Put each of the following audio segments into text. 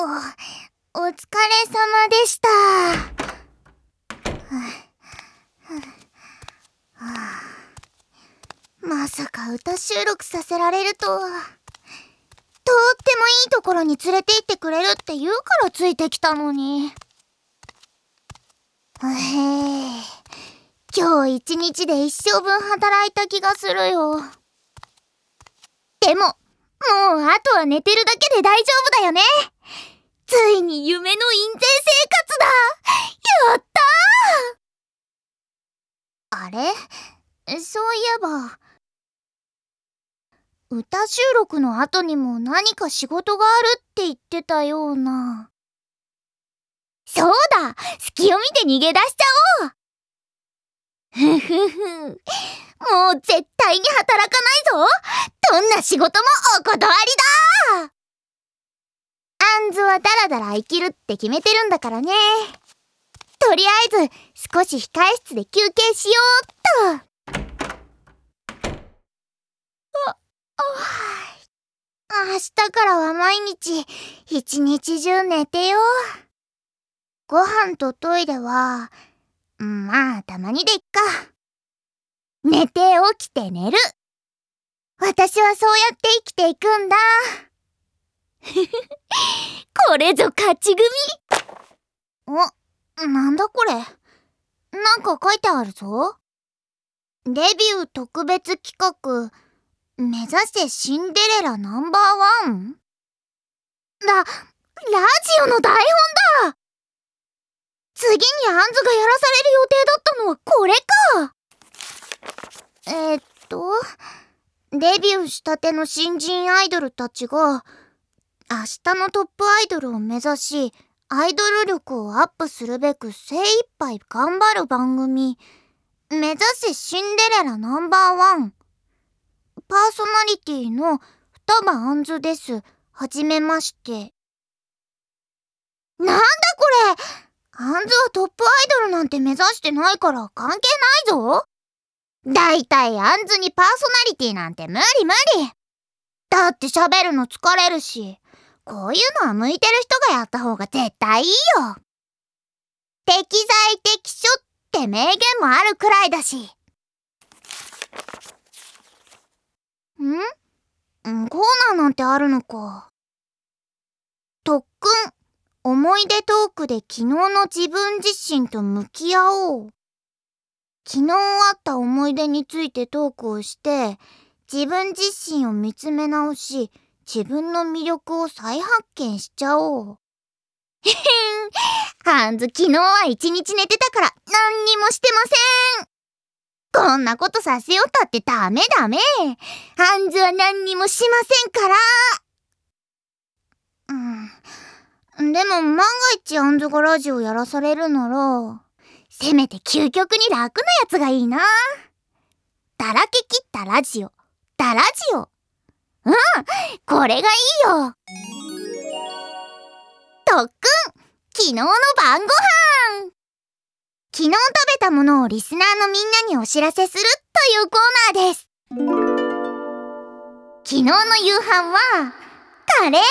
お疲れ様でした。まさか歌収録させられるとは。とってもいいところに連れて行ってくれるって言うからついてきたのに。今日一日で一生分働いた気がするよ。でも、もうあとは寝てるだけで大丈夫だよね。ついに夢の印税生活だ。やったー。あれ？そういえば、歌収録の後にも何か仕事があるって言ってたような。そうだ！隙を見て逃げ出しちゃおう。ふふふ。もう絶対に働かないぞ。どんな仕事もお断りだ。アンズはダラダラ生きるって決めてるんだからね。とりあえず少し控え室で休憩しようっと。明日からは毎日一日中寝てよ。ご飯とトイレはまあたまにでいっか。寝て起きて寝る。私はそうやって生きていくんだ。これぞ勝ち組。なんだこれ。なんか書いてあるぞ。デビュー特別企画、目指せシンデレラナンバーワン。ラジオの台本だ。次にアンズがやらされる予定だったのはこれか。デビューしたての新人アイドルたちが明日のトップアイドルを目指し、アイドル力をアップするべく精一杯頑張る番組、目指せシンデレラナンバーワン。パーソナリティの双葉アンズです。はじめまして。なんだこれ。アンズはトップアイドルなんて目指してないから関係ないぞ。だいたいアンズにパーソナリティなんて無理無理。だって喋るの疲れるし、こういうのは向いてる人がやった方が絶対いいよ。適材適所って名言もあるくらいだし。コーナーなんてあるのか。特訓、思い出トークで昨日の自分自身と向き合おう。昨日あった思い出についてトークをして、自分自身を見つめ直し、自分の魅力を再発見しちゃおう。ハンズ昨日は一日寝てたから何にもしてません。こんなことさせよったってダメ。ハンズは何にもしませんから。でも万が一アンズがラジオやらされるなら、せめて究極に楽なやつがいいな。だらけ切ったラジオ。ダラジオ。これがいいよ。特訓、昨日の晩ご飯。昨日食べたものをリスナーのみんなにお知らせするというコーナーです。昨日の夕飯はカレー。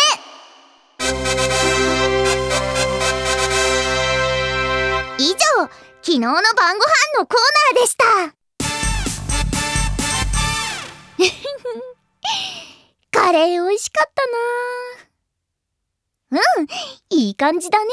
以上、昨日の晩ご飯のコーナーでした。カレー美味しかったな。いい感じだね。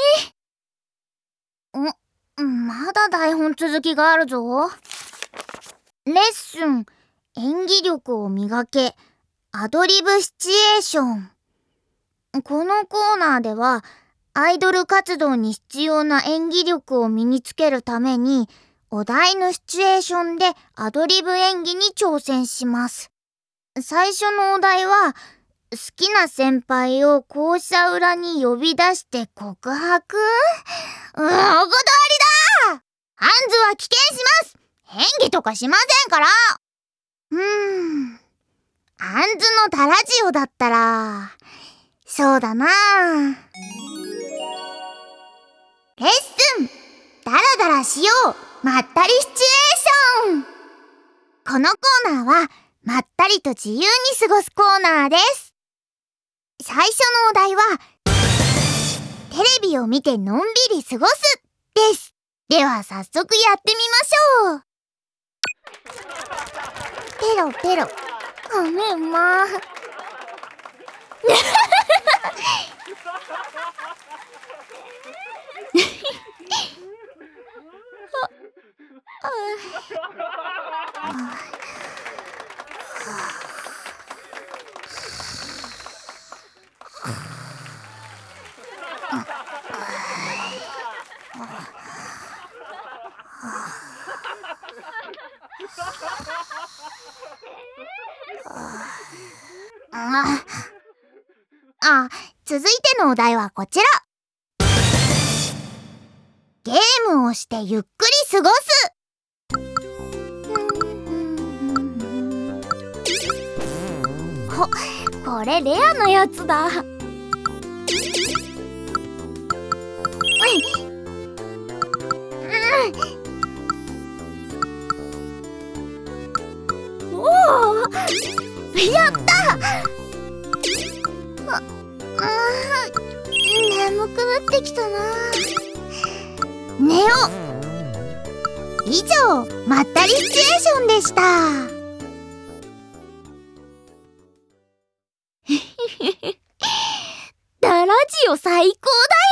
まだ台本続きがあるぞ。レッスン、演技力を磨け、アドリブシチュエーション。このコーナーでは、アイドル活動に必要な演技力を身につけるために、お題のシチュエーションでアドリブ演技に挑戦します。最初のお題は、好きな先輩を校舎裏に呼び出して告白？お断りだ！ハンズは棄権します！演技とかしませんから！ハンズのダラジオだったら、そうだな。レッスン！ダラダラしよう！まったりシチュエーション！このコーナーは、まったりと自由に過ごすコーナーです。最初のお題は、 テレビを見てのんびり過ごすです。では早速やってみましょう。ペロペロ。ごめんま。続いてのお題はこちら。ゲームをしてゆっくり過ごす。これレアなやつだ。おお、やった。眠くなってきたな。寝よう。以上、まったりシチュエーションでした。ラジオ最高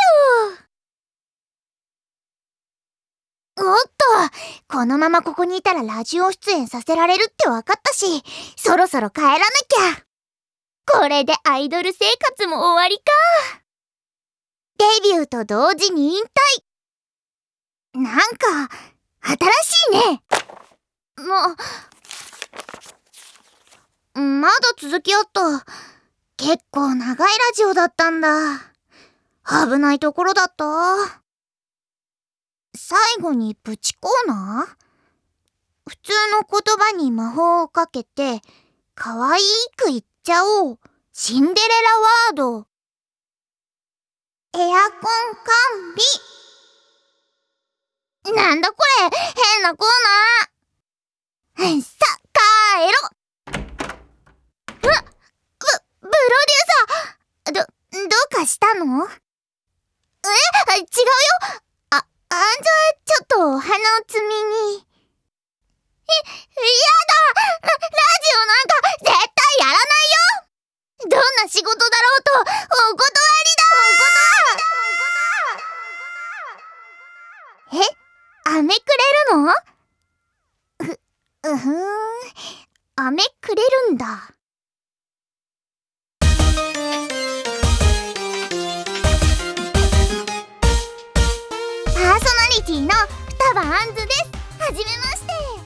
だよ。おっと、このままここにいたらラジオ出演させられるって分かったし、そろそろ帰らなきゃ。これでアイドル生活も終わりか。デビューと同時に引退。なんか新しいね。まだ続きあった。結構長いラジオだったんだ。危ないところだった。最後にプチコーナー？普通の言葉に魔法をかけて可愛く言っちゃおう。シンデレラワード。エアコン完備。なんだこれ、変なコーナー。さ、帰ろ。プロデューサー。どうかしたの？違うよ。じゃあちょっとお花を摘みに。やだ！ラジオなんか絶対やらないよ。どんな仕事だろうとお断りだ。飴くれるの？飴くれるんだ。パーソナリティの双葉あんずです。はじめまして。